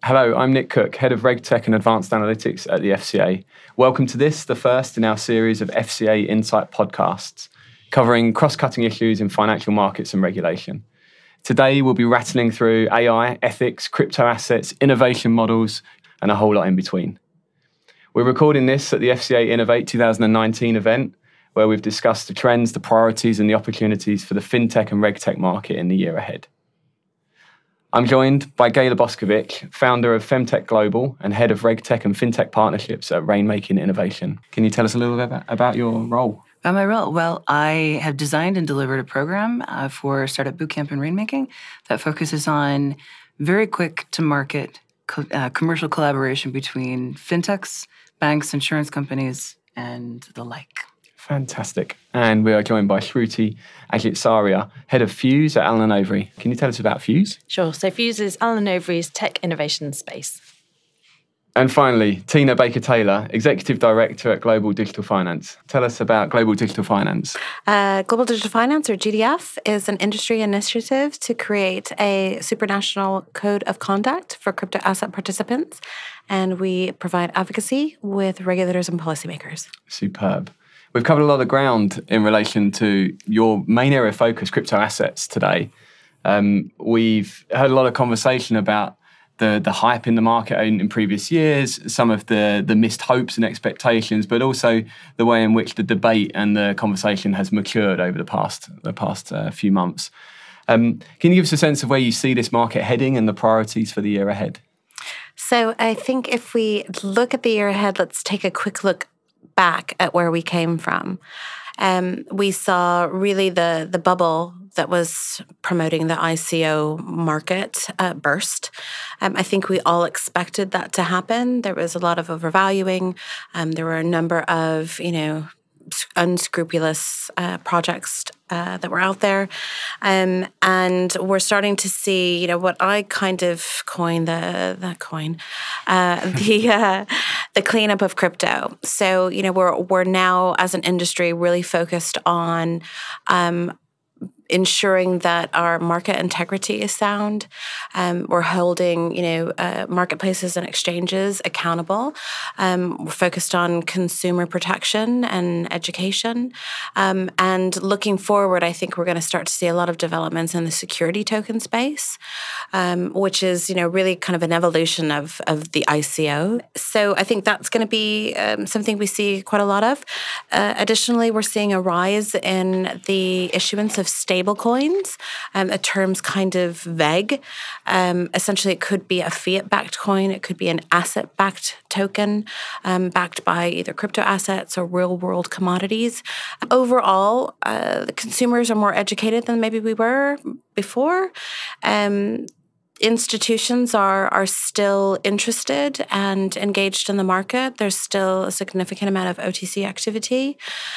Hello, I'm Nick Cook, Head of RegTech and Advanced Analytics at the FCA. Welcome to this, the first in our series of FCA Insight podcasts, covering cross-cutting issues in financial markets and regulation. Today, we'll be rattling through AI, ethics, crypto assets, innovation models, and a whole lot in between. We're recording this at the FCA Innovate 2019 event, where we've discussed the trends, the priorities, and the opportunities for the fintech and regtech market in the year ahead. I'm joined by Gayla Boskovic, founder of Femtech Global and head of RegTech and FinTech partnerships at Rainmaking Innovation. Can you tell us a little bit about your role? About my role? Well, I have designed and delivered a program for Startup Bootcamp in Rainmaking that focuses on very quick-to-market commercial collaboration between fintechs, banks, insurance companies, and the like. Fantastic. And we are joined by Shruti Ajitsaria, head of Fuse at Allen & Overy. Can you tell us about Fuse? Sure. So Fuse is Allen & Overy's tech innovation space. And finally, Tina Baker-Taylor, Executive Director at Global Digital Finance. Tell us about Global Digital Finance. Global Digital Finance, or GDF, is an industry initiative to create a supranational code of conduct for crypto asset participants. And we provide advocacy with regulators and policymakers. Superb. We've covered a lot of ground in relation to your main area of focus, crypto assets, today. We've heard a lot of conversation about the hype in the market in previous years, some of the missed hopes and expectations, but also the way in which the debate and the conversation has matured over the past few months. Can you give us a sense of where you see this market heading and the priorities for the year ahead? So I think if we look at the year ahead, let's take a quick look back at where we came from. We saw really the bubble that was promoting the ICO market burst. I think we all expected that to happen. There was a lot of overvaluing. There were a number of, unscrupulous projects that were out there. And we're starting to see, what I kind of coined the cleanup of crypto. So, we're now as an industry really focused on ensuring that our market integrity is sound. We're holding, marketplaces and exchanges accountable. We're focused on consumer protection and education. And looking forward, I think we're going to start to see a lot of developments in the security token space, which is, really kind of an evolution of the ICO. So I think that's going to be something we see quite a lot of. Additionally, we're seeing a rise in the issuance of stable coins. The term's kind of vague. Essentially, it could be a fiat-backed coin. It could be an asset-backed token backed by either crypto assets or real-world commodities. Overall, the consumers are more educated than maybe we were before. Institutions are still interested and engaged in the market. There's still a significant amount of OTC activity.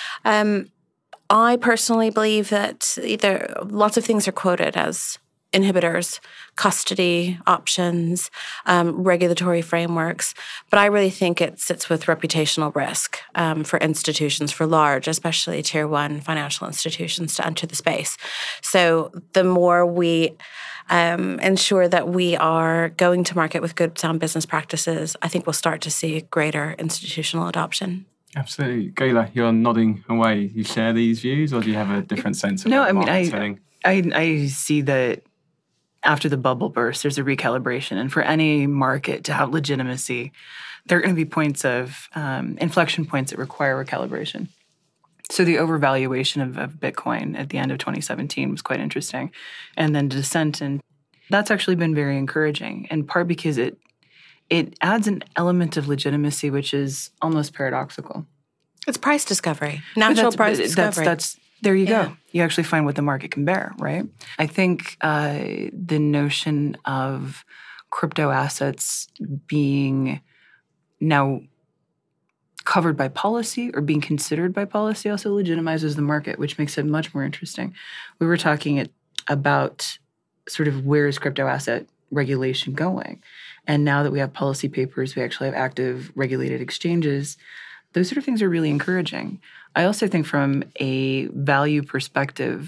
I personally believe that lots of things are quoted as inhibitors, custody options, regulatory frameworks, but I really think it sits with reputational risk for institutions, for large, especially tier one financial institutions to enter the space. So the more we ensure that we are going to market with good, sound business practices, I think we'll start to see greater institutional adoption. Absolutely. Gayla, you're nodding away. You share these views, or do you have a different sense of I see that after the bubble burst, there's a recalibration. And for any market to have legitimacy, there are going to be points of inflection points that require recalibration. So the overvaluation of Bitcoin at the end of 2017 was quite interesting. And then descent, and that's actually been very encouraging, in part because it adds an element of legitimacy, which is almost paradoxical. It's price discovery, natural price discovery. There you go. You actually find what the market can bear, right? I think the notion of crypto assets being now covered by policy or being considered by policy also legitimizes the market, which makes it much more interesting. We were talking about sort of where is crypto asset regulation going? And now that we have policy papers, we actually have active regulated exchanges, those sort of things are really encouraging. I also think from a value perspective,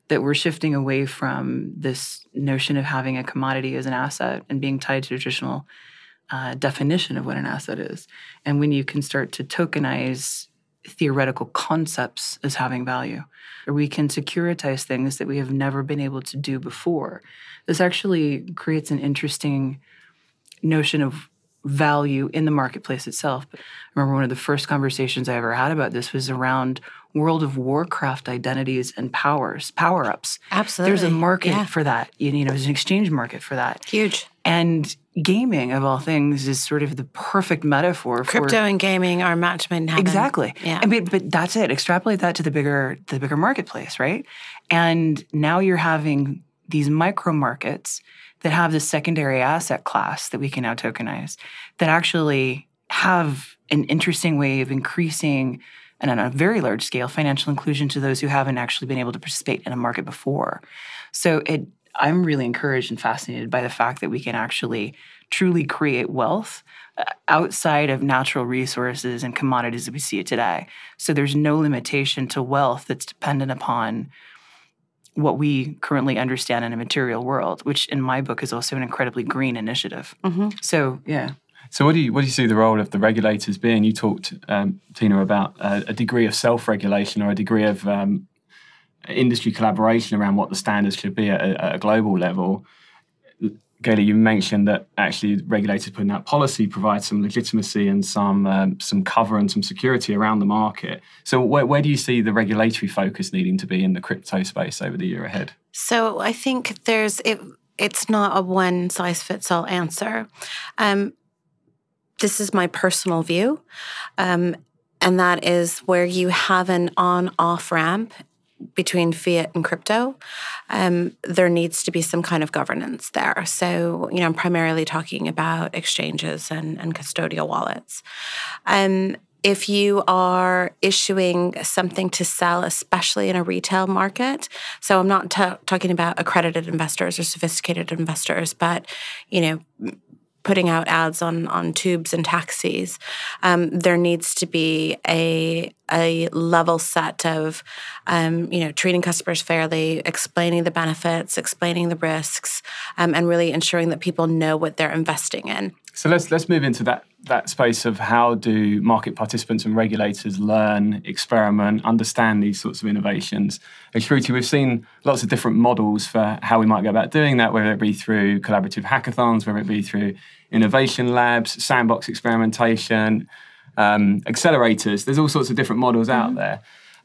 that we're shifting away from this notion of having a commodity as an asset and being tied to traditional definition of what an asset is. And when you can start to tokenize theoretical concepts as having value, or we can securitize things that we have never been able to do before, this actually creates an interesting notion of value in the marketplace itself. But I remember one of the first conversations I ever had about this was around World of Warcraft identities and power-ups. Absolutely. There's a market for that. There's an exchange market for that. Huge. And gaming, of all things, is sort of the perfect metaphor for crypto and gaming are match made in heaven. Exactly. Yeah. But that's it. Extrapolate that to the bigger marketplace, right? And now you're having these micro markets that have this secondary asset class that we can now tokenize that actually have an interesting way of increasing, and on a very large scale, financial inclusion to those who haven't actually been able to participate in a market before. So I'm really encouraged and fascinated by the fact that we can actually truly create wealth outside of natural resources and commodities that we see it today. So there's no limitation to wealth that's dependent upon what we currently understand in a material world, which in my book is also an incredibly green initiative. Mm-hmm. So, yeah. So what do you see the role of the regulators being? You talked, Tina, about a degree of self-regulation or a degree of industry collaboration around what the standards should be at a global level. Gayle, you mentioned that actually regulators putting out policy provides some legitimacy and some cover and some security around the market. So where do you see the regulatory focus needing to be in the crypto space over the year ahead? So I think it's not a one-size-fits-all answer. This is my personal view, and that is where you have an on-off ramp between fiat and crypto, there needs to be some kind of governance there. So, I'm primarily talking about exchanges and custodial wallets. If you are issuing something to sell, especially in a retail market, so I'm not talking about accredited investors or sophisticated investors, but, putting out ads on tubes and taxis, there needs to be a level set of, treating customers fairly, explaining the benefits, explaining the risks, and really ensuring that people know what they're investing in. So let's move into that space of how do market participants and regulators learn, experiment, understand these sorts of innovations. And Shruti, we've seen lots of different models for how we might go about doing that, whether it be through collaborative hackathons, whether it be through innovation labs, sandbox experimentation, accelerators. There's all sorts of different models out there.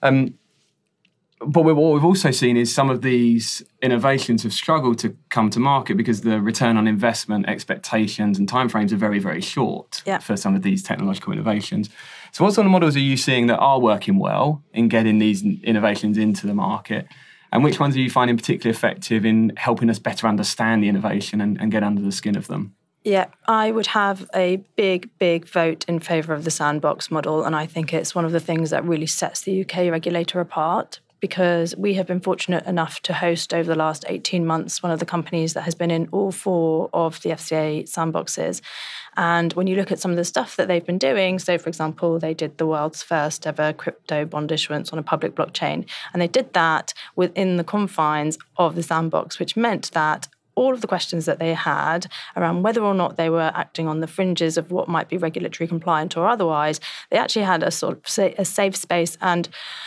But what we've also seen is some of these innovations have struggled to come to market because the return on investment expectations and timeframes are very, very short for some of these technological innovations. So what sort of models are you seeing that are working well in getting these innovations into the market? And which ones are you finding particularly effective in helping us better understand the innovation and get under the skin of them? Yeah, I would have a big, big vote in favour of the sandbox model. And I think it's one of the things that really sets the UK regulator apart, because we have been fortunate enough to host over the last 18 months one of the companies that has been in all 4 of the FCA sandboxes. And when you look at some of the stuff that they've been doing, so for example, they did the world's first ever crypto bond issuance on a public blockchain. And they did that within the confines of the sandbox, which meant that all of the questions that they had around whether or not they were acting on the fringes of what might be regulatory compliant or otherwise, they actually had a sort of a safe space and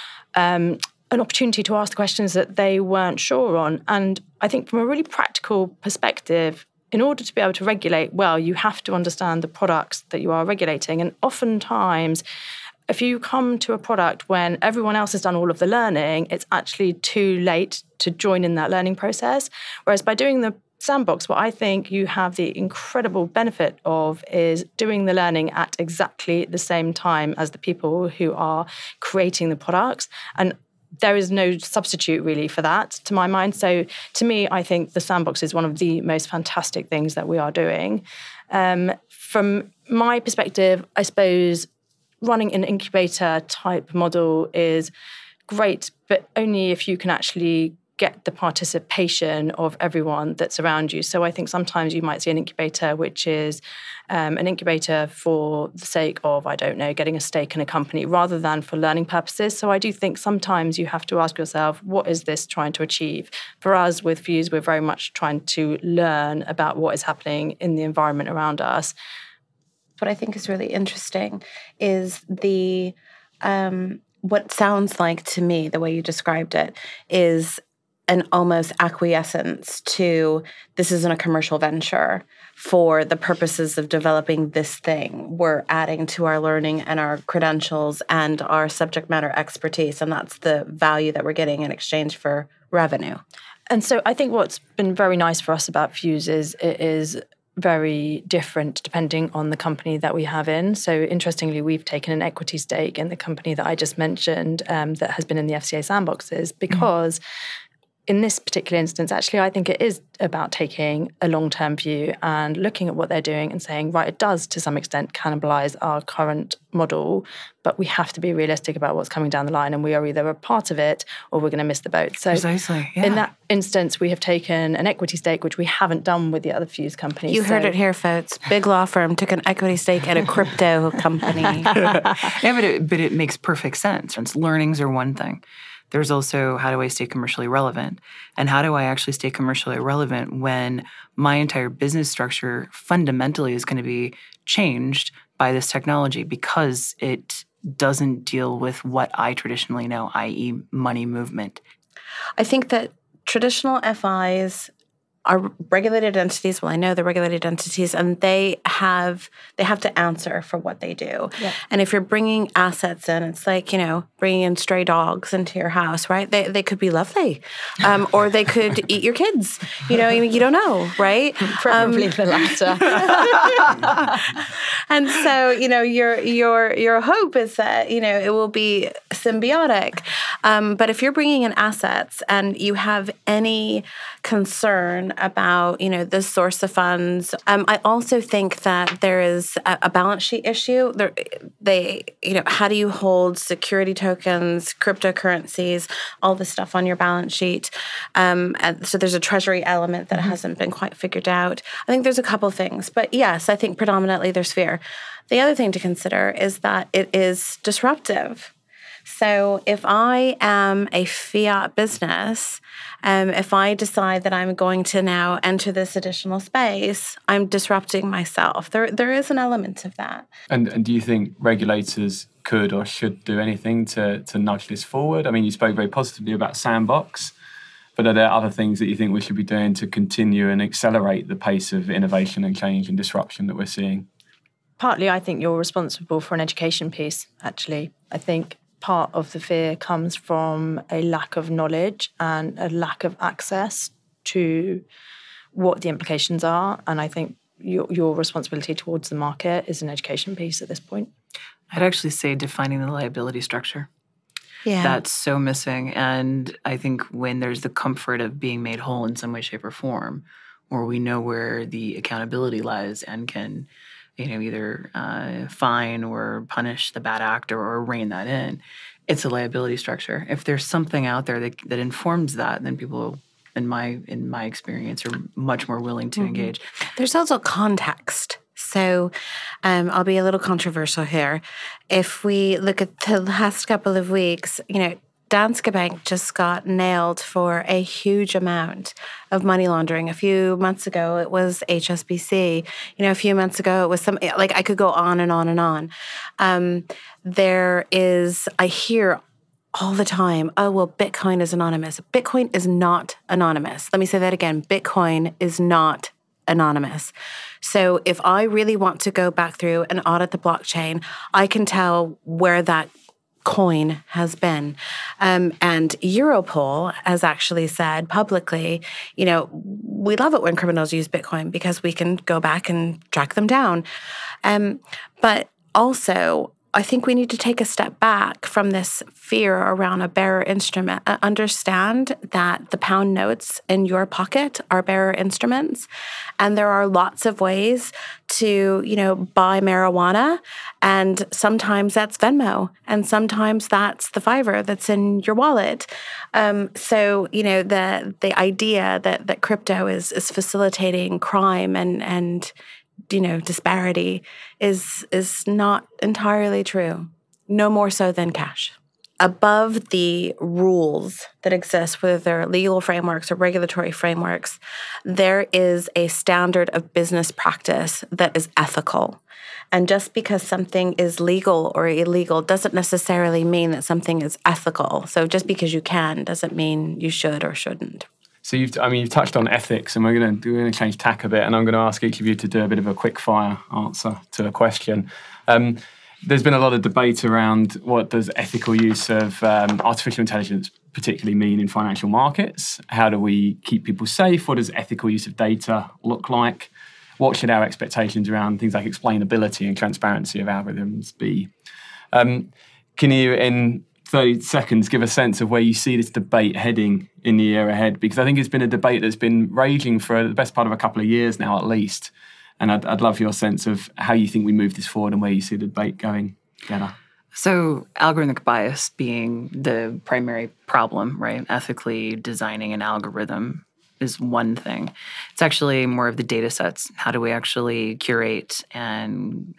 an opportunity to ask the questions that they weren't sure on. And I think from a really practical perspective, in order to be able to regulate well, you have to understand the products that you are regulating. And oftentimes, if you come to a product when everyone else has done all of the learning, it's actually too late to join in that learning process. Whereas by doing the sandbox, what I think you have the incredible benefit of is doing the learning at exactly the same time as the people who are creating the products. And there is no substitute really for that, to my mind. So to me, I think the sandbox is one of the most fantastic things that we are doing. From my perspective, I suppose running an incubator type model is great, but only if you can actually get the participation of everyone that's around you. So I think sometimes you might see an incubator, which is an incubator for the sake of, I don't know, getting a stake in a company rather than for learning purposes. So I do think sometimes you have to ask yourself, what is this trying to achieve? For us with Fuse, we're very much trying to learn about what is happening in the environment around us. What I think is really interesting is what sounds like to me, the way you described it, is an almost acquiescence to this isn't a commercial venture for the purposes of developing this thing. We're adding to our learning and our credentials and our subject matter expertise, and that's the value that we're getting in exchange for revenue. And so I think what's been very nice for us about Fuse is it is very different depending on the company that we have in. So interestingly, we've taken an equity stake in the company that I just mentioned that has been in the FCA sandboxes because in this particular instance, actually, I think it is about taking a long-term view and looking at what they're doing and saying, right, it does to some extent cannibalize our current model, but we have to be realistic about what's coming down the line, and we are either a part of it or we're going to miss the boat. So precisely, yeah. In that instance, we have taken an equity stake, which we haven't done with the other Fuse companies. You heard it here, folks. Big law firm took an equity stake in a crypto company. Yeah, but it makes perfect sense. Learnings are one thing. There's also, how do I stay commercially relevant? And how do I actually stay commercially relevant when my entire business structure fundamentally is going to be changed by this technology because it doesn't deal with what I traditionally know, i.e. money movement? I think that traditional FIs are regulated entities. Well, I know they're regulated entities, and they have to answer for what they do. Yeah. And if you're bringing assets in, it's like, bringing in stray dogs into your house, right? They could be lovely, or they could eat your kids. You don't know, right? Probably the latter. And so, your hope is that it will be symbiotic. But if you're bringing in assets and you have any concern about, the source of funds. I also think that there is a balance sheet issue. How do you hold security tokens, cryptocurrencies, all this stuff on your balance sheet? And so there's a treasury element that hasn't been quite figured out. I think there's a couple things, but yes, I think predominantly there's fear. The other thing to consider is that it is disruptive. So if I am a fiat business, if I decide that I'm going to now enter this additional space, I'm disrupting myself. There is an element of that. And do you think regulators could or should do anything to nudge this forward? I mean, you spoke very positively about Sandbox, but are there other things that you think we should be doing to continue and accelerate the pace of innovation and change and disruption that we're seeing? Partly, I think you're responsible for an education piece, actually. I think part of the fear comes from a lack of knowledge and a lack of access to what the implications are. And I think your responsibility towards the market is an education piece at this point. I'd actually say defining the liability structure. Yeah. That's so missing. And I think when there's the comfort of being made whole in some way, shape, or form, or we know where the accountability lies and can either fine or punish the bad actor or rein that in, it's a liability structure. If there's something out there that informs that, then people, in my experience, are much more willing to engage. There's also context. So I'll be a little controversial here. If we look at the last couple of weeks, Danske Bank just got nailed for a huge amount of money laundering. A few months ago, it was HSBC. A few months ago, it was I could go on and on and on. I hear all the time, oh, well, Bitcoin is anonymous. Bitcoin is not anonymous. Let me say that again. Bitcoin is not anonymous. So if I really want to go back through and audit the blockchain, I can tell where that coin has been. And Europol has actually said publicly, we love it when criminals use Bitcoin because we can go back and track them down. But also, I think we need to take a step back from this fear around a bearer instrument. Understand that the pound notes in your pocket are bearer instruments, and there are lots of ways to, buy marijuana, and sometimes that's Venmo, and sometimes that's the $5 that's in your wallet. So the idea that crypto is facilitating crime and disparity is not entirely true. No more so than cash. Above the rules that exist, whether they're legal frameworks or regulatory frameworks, there is a standard of business practice that is ethical. And just because something is legal or illegal doesn't necessarily mean that something is ethical. So just because you can doesn't mean you should or shouldn't. So you've touched on ethics, and we're going to change tack a bit, and I'm going to ask each of you to do a bit of a quick fire answer to a question. There's been a lot of debate around what does ethical use of artificial intelligence particularly mean in financial markets? How do we keep people safe? What does ethical use of data look like? What should our expectations around things like explainability and transparency of algorithms be? Can you, in 30 seconds, give a sense of where you see this debate heading in the year ahead? Because I think it's been a debate that's been raging for the best part of a couple of years now, at least. And I'd love your sense of how you think we move this forward and where you see the debate going, Jenna. So algorithmic bias being the primary problem, right? Ethically designing an algorithm is one thing. It's actually more of the data sets. How do we actually curate and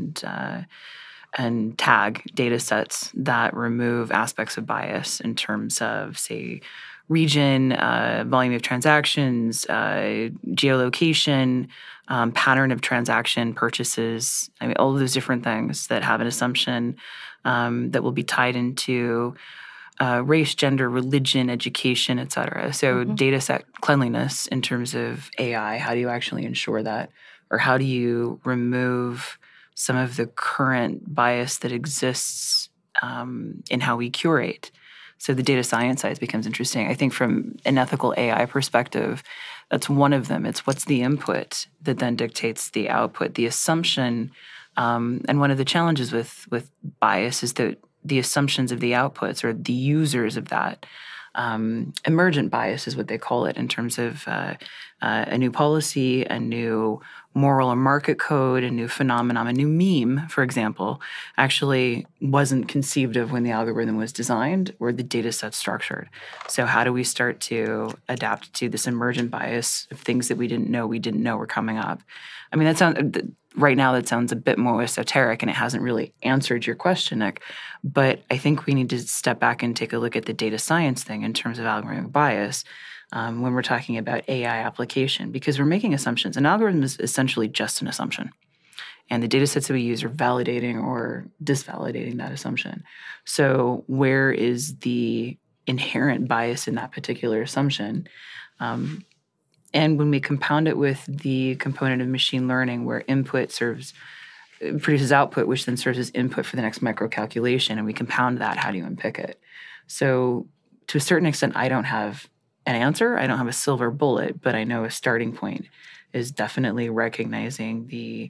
tag data sets that remove aspects of bias in terms of, say, region, volume of transactions, geolocation, pattern of transaction purchases. I mean, all of those different things that have an assumption that will be tied into race, gender, religion, education, et cetera. So data set cleanliness in terms of AI, how do you actually ensure that? Or how do you remove some of the current bias that exists in how we curate? So the data science side becomes interesting. I think from an ethical AI perspective, that's one of them. It's what's the input that then dictates the output, the assumption. And one of the challenges with bias is that the assumptions of the outputs or the users of that, emergent bias is what they call it in terms of a new policy, a new moral or market code, a new phenomenon, a new meme, for example, actually wasn't conceived of when the algorithm was designed or the data set structured. So how do we start to adapt to this emergent bias of things that we didn't know were coming up? I mean, right now that sounds a bit more esoteric and it hasn't really answered your question, Nick. But I think we need to step back and take a look at the data science thing in terms of algorithmic bias when we're talking about AI application, because we're making assumptions. An algorithm is essentially just an assumption. And the data sets that we use are validating or disvalidating that assumption. So where is the inherent bias in that particular assumption? And when we compound it with the component of machine learning where input produces output, which then serves as input for the next microcalculation, and we compound that, how do you unpick it? So to a certain extent, I don't have an answer. I don't have a silver bullet, but I know a starting point is definitely recognizing the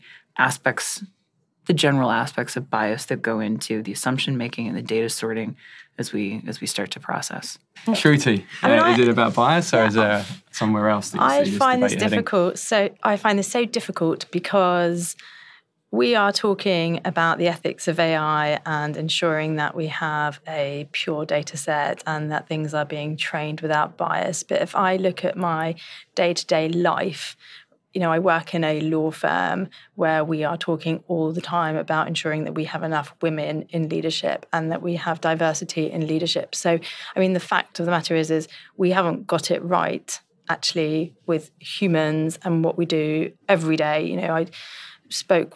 general aspects of bias that go into the assumption making and the data sorting as we start to process. Shruti, is it about bias or is there somewhere else that you see this find this debate heading? difficult. So I find this so difficult because we are talking about the ethics of AI and ensuring that we have a pure data set and that things are being trained without bias. But if I look at my day-to-day life, I work in a law firm where we are talking all the time about ensuring that we have enough women in leadership and that we have diversity in leadership. So, the fact of the matter is we haven't got it right, actually, with humans and what we do every day. I spoke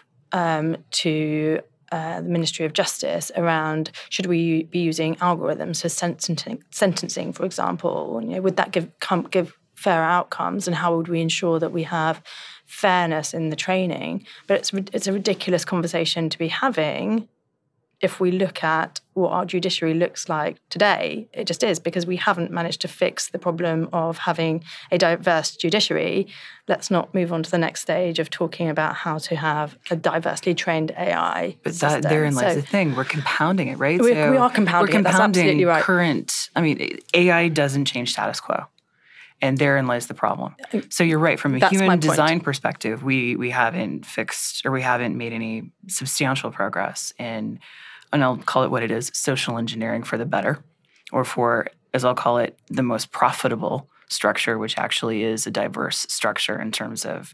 to the Ministry of Justice around should we be using algorithms for sentencing, for example? Would that give fair outcomes, and how would we ensure that we have fairness in the training? But it's a ridiculous conversation to be having if we look at what our judiciary looks like today, it just is, because we haven't managed to fix the problem of having a diverse judiciary. Let's not move on to the next stage of talking about how to have a diversely trained AI But system. therein lies the thing. We're compounding it, right? We are compounding it. That's absolutely right. AI doesn't change status quo. And therein lies the problem. So you're right. From a human design perspective, we haven't fixed, or we haven't made any substantial progress in, and I'll call it what it is, social engineering for the better, or for, as I'll call it, the most profitable structure, which actually is a diverse structure in terms of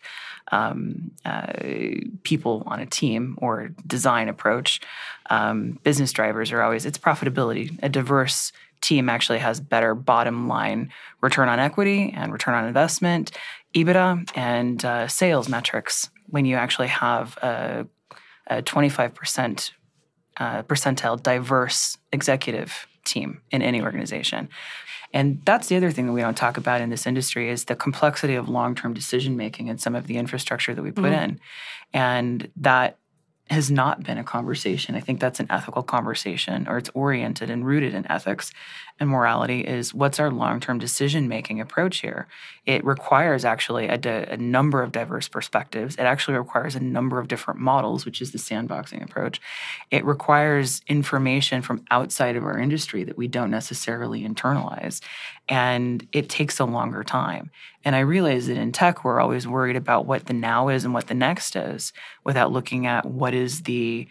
people on a team or design approach. Business drivers are always, it's profitability. A diverse team actually has better bottom line return on equity and return on investment, EBITDA, and sales metrics when you actually have a 25% percentile diverse executive team in any organization. And that's the other thing that we don't talk about in this industry is the complexity of long-term decision-making and some of the infrastructure that we put in. And that has not been a conversation. I think that's an ethical conversation, or it's oriented and rooted in ethics and morality, is what's our long-term decision-making approach here? It requires actually a number of diverse perspectives. It actually requires a number of different models, which is the sandboxing approach. It requires information from outside of our industry that we don't necessarily internalize. And it takes a longer time. And I realize that in tech, we're always worried about what the now is and what the next is without looking at what is the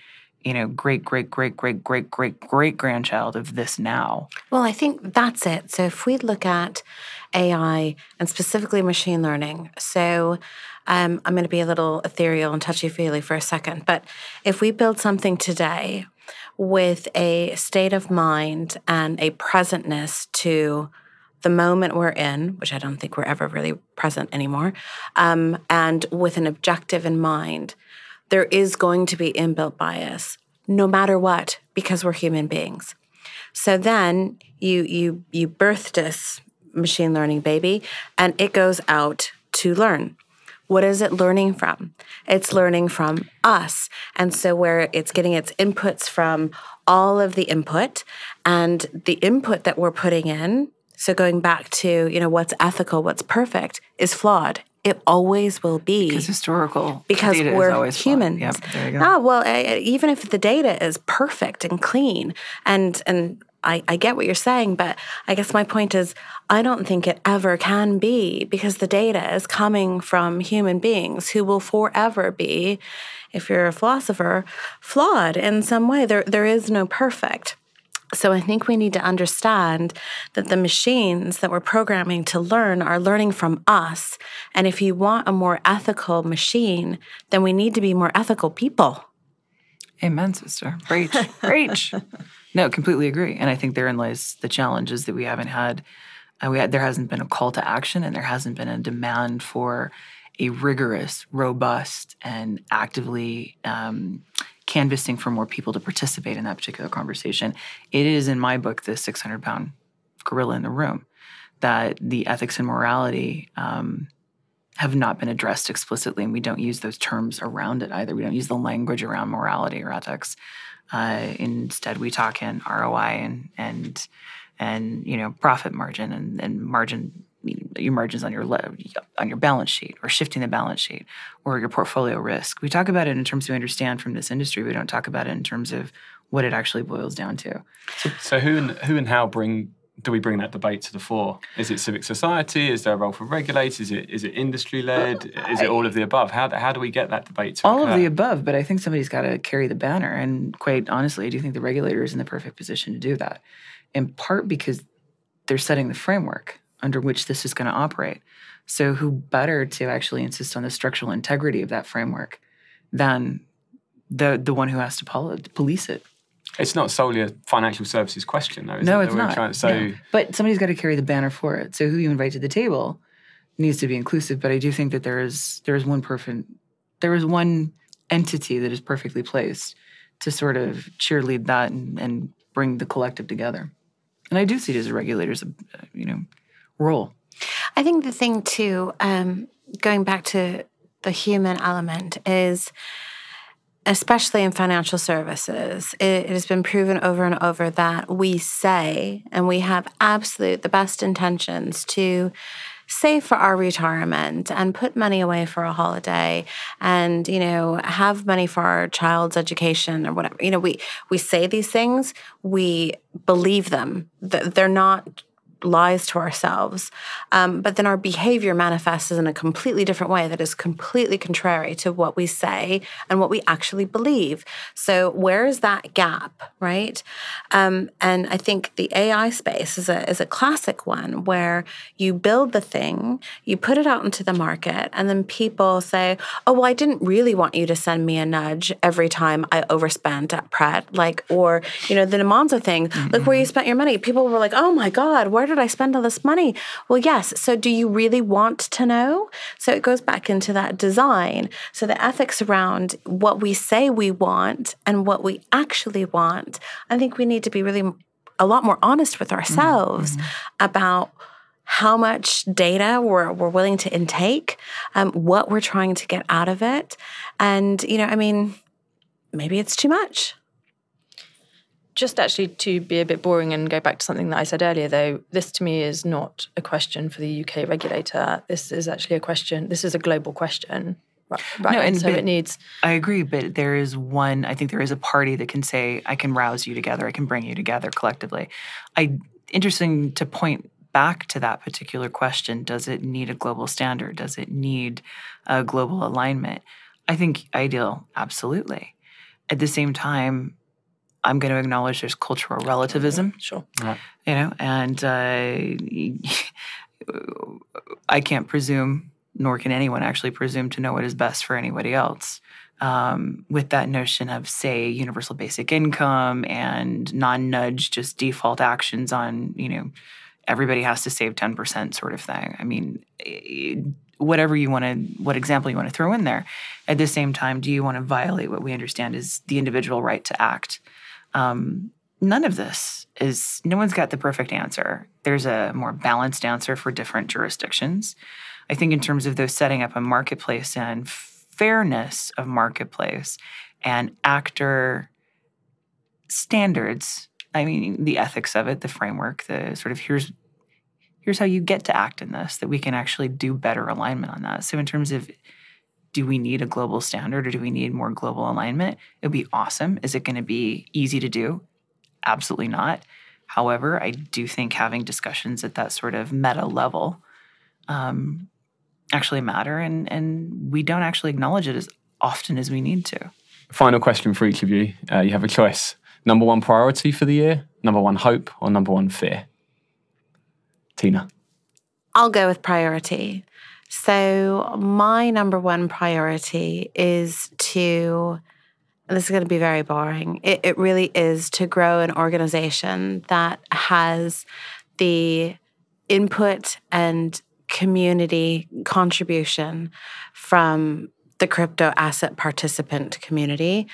great-great-great-great-great-great-great-grandchild of this now. Well, I think that's it. So if we look at AI and specifically machine learning, so I'm going to be a little ethereal and touchy-feely for a second, but if we build something today with a state of mind and a presentness to the moment we're in, which I don't think we're ever really present anymore, and with an objective in mind, there is going to be inbuilt bias, no matter what, because we're human beings. So then you birth this machine learning baby, and it goes out to learn. What is it learning from? It's learning from us. And so where it's getting its inputs from all of the input, and the input that we're putting in, so going back to, what's ethical, what's perfect, is flawed. It always will be. Because historical because data we're is always humans. Yep, there you go. Even if the data is perfect and clean, and I get what you're saying, but I guess my point is I don't think it ever can be, because the data is coming from human beings who will forever be, if you're a philosopher, flawed in some way. There is no perfect. So I think we need to understand that the machines that we're programming to learn are learning from us. And if you want a more ethical machine, then we need to be more ethical people. Amen, sister. Preach. Preach. No, completely agree. And I think therein lies the challenge, is that we haven't had, there hasn't been a call to action, and there hasn't been a demand for a rigorous, robust, and actively canvassing for more people to participate in that particular conversation. It is, in my book, the 600-pound gorilla in the room, that the ethics and morality have not been addressed explicitly, and we don't use those terms around it either. We don't use the language around morality or ethics. Instead, we talk in ROI and profit margin and margin. Your margins on your balance sheet, or shifting the balance sheet, or your portfolio risk. We talk about it in terms we understand from this industry. We don't talk about it in terms of what it actually boils down to. So who and how do we bring that debate to the fore? Is it civic society? Is there a role for regulators? Is it industry led? Is it all of the above? How do we get that debate to all occur? Of the above? But I think somebody's got to carry the banner. And quite honestly, I do think the regulator is in the perfect position to do that. In part because they're setting the framework under which this is going to operate. So who better to actually insist on the structural integrity of that framework than the one who has to police it? It's not solely a financial services question, though, is no, it? It's not. No. But somebody's got to carry the banner for it. So who you invite to the table needs to be inclusive. But I do think that there is one entity that is perfectly placed to sort of cheerlead that and bring the collective together. And I do see it as a regulator's, role. I think the thing too, going back to the human element, is especially in financial services, it has been proven over and over that we say, and we have the best intentions to save for our retirement and put money away for a holiday and, have money for our child's education or whatever. We say these things, we believe them. They're not lies to ourselves. But then our behavior manifests in a completely different way that is completely contrary to what we say and what we actually believe. So where is that gap, right? And I think the AI space is a classic one where you build the thing, you put it out into the market, and then people say, oh, well, I didn't really want you to send me a nudge every time I overspent at Pret. Or, the Namanza thing, look where you spent your money. People were like, oh my God, where did I spend all this money? Well, yes. So do you really want to know? So it goes back into that design. So the ethics around what we say we want and what we actually want, I think we need to be really a lot more honest with ourselves about how much data we're willing to intake, what we're trying to get out of it. And, maybe it's too much. Just actually to be a bit boring and go back to something that I said earlier, though, this to me is not a question for the UK regulator. This is actually this is a global question. Right. No, and so it needs... I agree, but I think there is a party that can say, I can rouse you together, I can bring you together collectively. Interesting to point back to that particular question, does it need a global standard? Does it need a global alignment? I think ideal, absolutely. At the same time, I'm going to acknowledge there's cultural relativism. Sure. And I can't presume, nor can anyone actually presume to know what is best for anybody else. With that notion of, say, universal basic income and non-nudge, just default actions on, everybody has to save 10% sort of thing. I mean, what example you want to throw in there. At the same time, do you want to violate what we understand is the individual right to act? None of this no one's got the perfect answer. There's a more balanced answer for different jurisdictions. I think in terms of those setting up a marketplace and fairness of marketplace and actor standards, the ethics of it, the framework, the sort of here's how you get to act in this, that we can actually do better alignment on that. So in terms of, do we need a global standard or do we need more global alignment? It would be awesome. Is it going to be easy to do? Absolutely not. However, I do think having discussions at that sort of meta level actually matter, and we don't actually acknowledge it as often as we need to. Final question for each of you. You have a choice. Number one priority for the year, number one hope, or number one fear? Tina. I'll go with priority. So my number one priority is and this is going to be very boring, it really is to grow an organization that has the input and community contribution from the crypto asset participant community,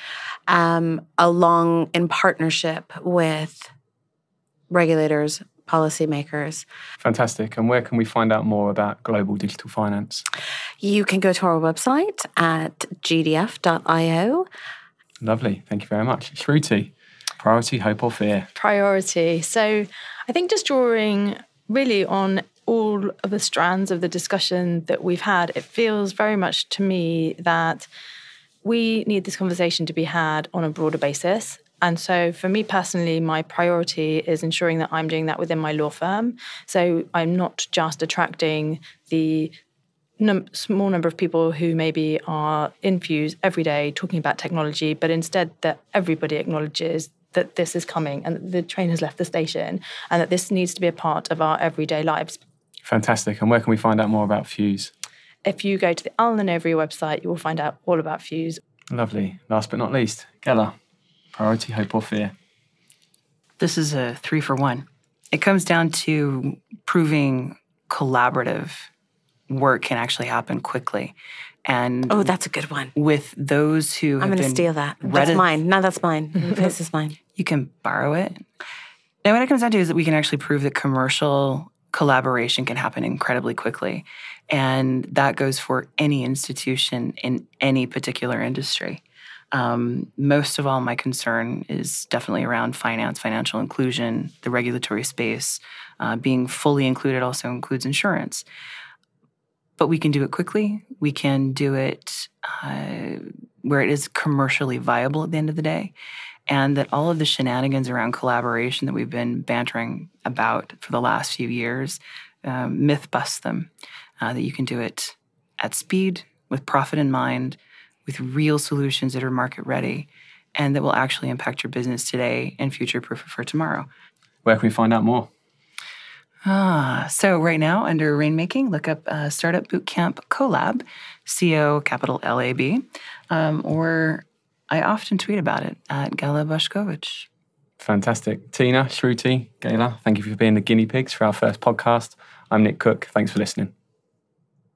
along in partnership with regulators, policymakers. Fantastic. And where can we find out more about global digital finance? You can go to our website at gdf.io. Lovely. Thank you very much. Shruti, priority, hope, or fear? Priority. So I think just drawing really on all of the strands of the discussion that we've had, it feels very much to me that we need this conversation to be had on a broader basis. And so for me personally, my priority is ensuring that I'm doing that within my law firm. So I'm not just attracting the small number of people who maybe are in Fuse every day talking about technology, but instead that everybody acknowledges that this is coming and that the train has left the station and that this needs to be a part of our everyday lives. Fantastic. And where can we find out more about Fuse? If you go to the Allen & Overy website, you will find out all about Fuse. Lovely. Last but not least, Gela, priority, hope, or fear? This is a 3-for-1. It comes down to proving collaborative work can actually happen quickly. And oh, that's a good one. With those who I'm going to steal that. That's mine. No, that's mine. This is mine. You can borrow it. And what it comes down to is that we can actually prove that commercial collaboration can happen incredibly quickly. And that goes for any institution in any particular industry. Most of all, my concern is definitely around finance, financial inclusion, the regulatory space. Being fully included also includes insurance. But we can do it quickly. We can do it where it is commercially viable at the end of the day. And that all of the shenanigans around collaboration that we've been bantering about for the last few years, myth bust them. That you can do it at speed, with profit in mind, with real solutions that are market ready, and that will actually impact your business today and future-proof it for tomorrow. Where can we find out more? So right now, under Rainmaking, look up Startup Bootcamp Collab, CO capital LAB, or I often tweet about it at Gala Boshkovich. Fantastic. Tina, Shruti, Gala, thank you for being the guinea pigs for our first podcast. I'm Nick Cook. Thanks for listening.